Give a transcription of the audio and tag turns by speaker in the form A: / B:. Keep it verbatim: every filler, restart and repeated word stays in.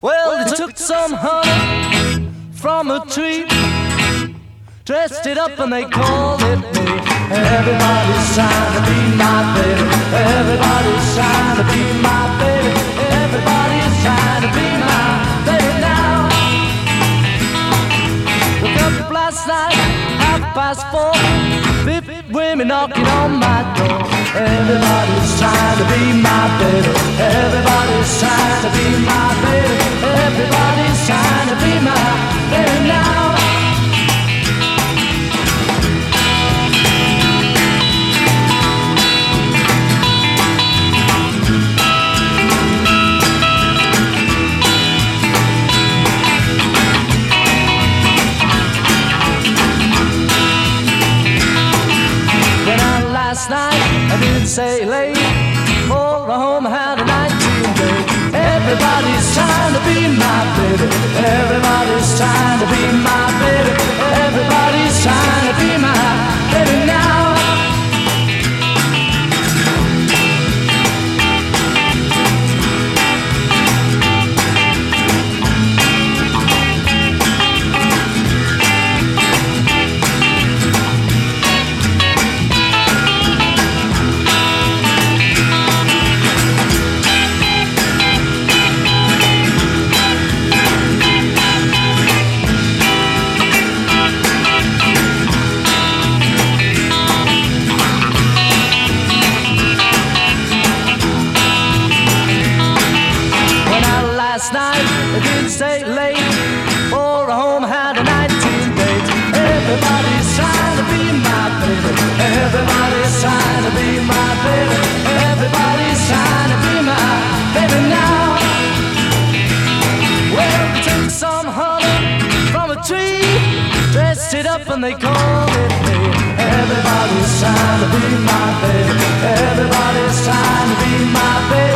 A: Well, they took some honey from a tree, dressed it up and they called it me. Everybody's trying to be my baby. Everybody's trying to be my baby. Everybody's trying to be my baby now. Woke up last night, half past four, fifty women knocking on my door. Everybody's trying to be my baby. Everybody's trying to be my baby. Everybody's trying to be my baby now. Last night I didn't say late, for a home had a nineteen day. Everybody's trying to be my baby. Everybody's trying to be my baby. Everybody's trying to be my baby now. Last night I didn't stay late, for a home had a nineteen date. Everybody's trying to be my baby. Everybody's trying to be my baby. Everybody's trying to be my baby now. Well, they took some honey from a tree, dressed it up and they called it me. Everybody's trying to be my baby. Everybody's trying to be my baby.